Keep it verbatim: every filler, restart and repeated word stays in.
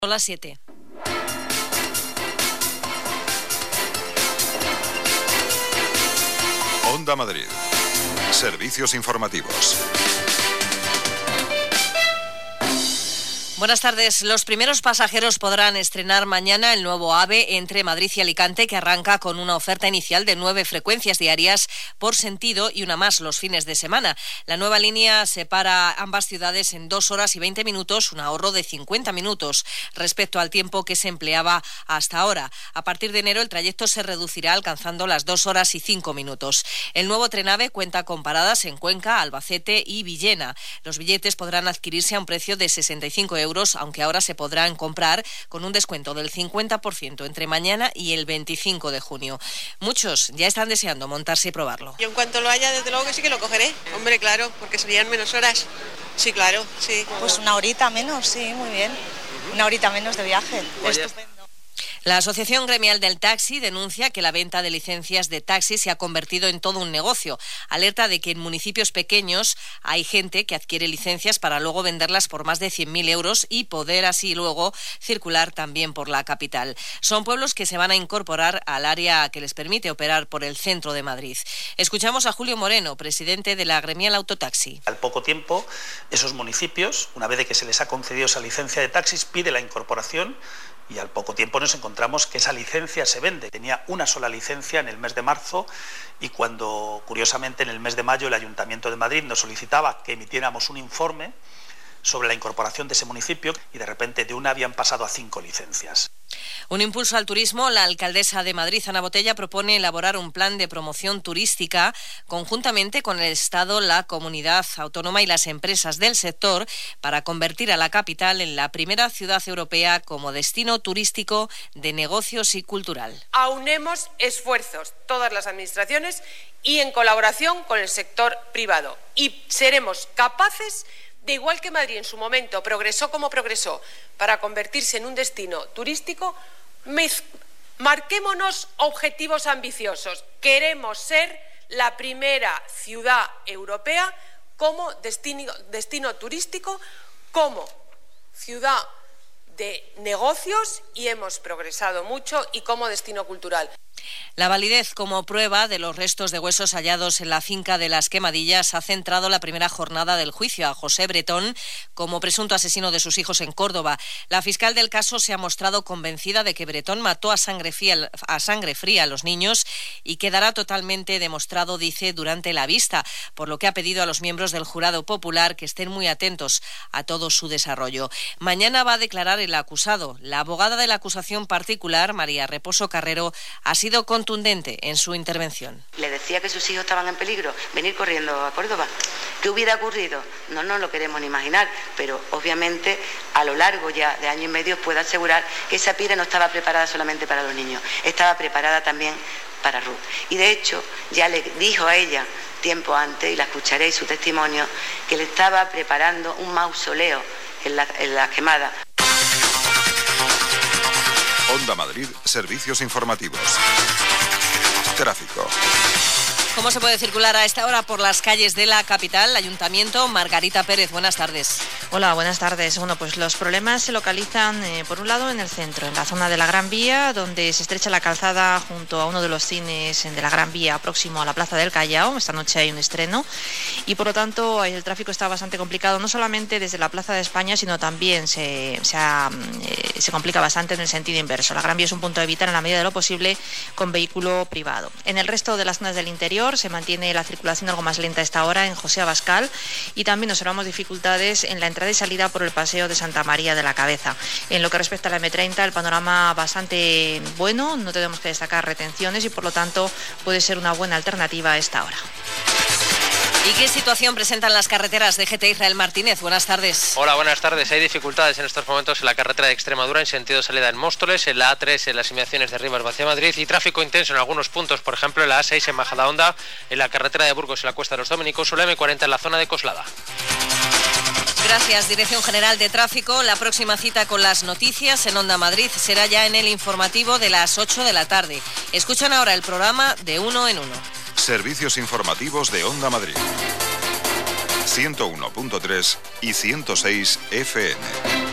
Son las siete. Onda Madrid. Servicios informativos. Buenas tardes. Los primeros pasajeros podrán estrenar mañana el nuevo AVE entre Madrid y Alicante, que arranca con una oferta inicial de nueve frecuencias diarias por sentido y una más los fines de semana. La nueva línea separa ambas ciudades en dos horas y veinte minutos, un ahorro de cincuenta minutos respecto al tiempo que se empleaba hasta ahora. A partir de enero el trayecto se reducirá alcanzando las dos horas y cinco minutos. El nuevo tren AVE cuenta con paradas en Cuenca, Albacete y Villena. Los billetes podrán adquirirse a un precio de sesenta y cinco euros, aunque ahora se podrán comprar con un descuento del cincuenta por ciento entre mañana y el veinticinco de junio. Muchos ya están deseando montarse y probarlo. Yo en cuanto lo haya, desde luego que sí que lo cogeré. Hombre, claro, porque serían menos horas. Sí, claro, sí. Pues una horita menos, sí, muy bien. Una horita menos de viaje. Estupendo. La Asociación Gremial del Taxi denuncia que la venta de licencias de taxi se ha convertido en todo un negocio. Alerta de que en municipios pequeños hay gente que adquiere licencias para luego venderlas por más de cien mil euros y poder así luego circular también por la capital. Son pueblos que se van a incorporar al área que les permite operar por el centro de Madrid. Escuchamos a Julio Moreno, presidente de la Gremial Autotaxi. Al poco tiempo, esos municipios, una vez de que se les ha concedido esa licencia de taxis, pide la incorporación. Y al poco tiempo nos encontramos que esa licencia se vende. Tenía una sola licencia en el mes de marzo y cuando, curiosamente, en el mes de mayo el Ayuntamiento de Madrid nos solicitaba que emitiéramos un informe sobre la incorporación de ese municipio y de repente de una habían pasado a cinco licencias. Un impulso al turismo. La alcaldesa de Madrid, Ana Botella, propone elaborar un plan de promoción turística conjuntamente con el Estado, la comunidad autónoma y las empresas del sector para convertir a la capital en la primera ciudad europea como destino turístico de negocios y cultural. Aunemos esfuerzos, todas las administraciones y en colaboración con el sector privado, y seremos capaces de, igual que Madrid en su momento progresó como progresó para convertirse en un destino turístico, marquémonos objetivos ambiciosos. Queremos ser la primera ciudad europea como destino, destino turístico, como ciudad de negocios, y hemos progresado mucho, y como destino cultural. La validez como prueba de los restos de huesos hallados en la finca de Las Quemadillas ha centrado la primera jornada del juicio a José Bretón como presunto asesino de sus hijos en Córdoba. La fiscal del caso se ha mostrado convencida de que Bretón mató a sangre fría a, sangre fría a los niños y quedará totalmente demostrado, dice, durante la vista, por lo que ha pedido a los miembros del jurado popular que estén muy atentos a todo su desarrollo. Mañana va a declarar el acusado. La abogada de la acusación particular, María Reposo Carrero, ha sido contundente en su intervención. Le decía que sus hijos estaban en peligro, venir corriendo a Córdoba. ¿Qué hubiera ocurrido? No nos lo queremos ni imaginar, pero obviamente a lo largo ya de año y medio puedo asegurar que esa pira no estaba preparada solamente para los niños, estaba preparada también para Ruth. Y de hecho ya le dijo a ella tiempo antes, y la escucharéis su testimonio, que le estaba preparando un mausoleo en la, en la quemada. Onda Madrid, servicios informativos. Tráfico. ¿Cómo se puede circular a esta hora por las calles de la capital? Ayuntamiento, Margarita Pérez, buenas tardes. Hola, buenas tardes. Bueno, pues los problemas se localizan, eh, por un lado, en el centro, en la zona de la Gran Vía, donde se estrecha la calzada junto a uno de los cines de la Gran Vía, próximo a la Plaza del Callao. Esta noche hay un estreno y, por lo tanto, el tráfico está bastante complicado, no solamente desde la Plaza de España, sino también se, se, ha, eh, se complica bastante en el sentido inverso. La Gran Vía es un punto a evitar en la medida de lo posible con vehículo privado. En el resto de las zonas del interior se mantiene la circulación algo más lenta a esta hora en José Abascal, y también observamos dificultades en la entrada y salida por el paseo de Santa María de la Cabeza. En lo que respecta a la eme treinta, el panorama bastante bueno, no tenemos que destacar retenciones y por lo tanto puede ser una buena alternativa a esta hora. ¿Y qué situación presentan las carreteras de G T? Israel Martínez, buenas tardes. Hola, buenas tardes. Hay dificultades en estos momentos en la carretera de Extremadura en sentido salida en Móstoles, en la A tres en las inmediaciones de Rivas hacia Madrid, y tráfico intenso en algunos puntos, por ejemplo en la A seis en Majadahonda, en la carretera de Burgos en la Cuesta de los Dominicos o la eme cuarenta en la zona de Coslada. Gracias, Dirección General de Tráfico. La próxima cita con las noticias en Onda Madrid será ya en el informativo de las ocho de la tarde. Escuchan ahora el programa de Uno en Uno. Servicios informativos de Onda Madrid. ciento uno punto tres y ciento seis F M.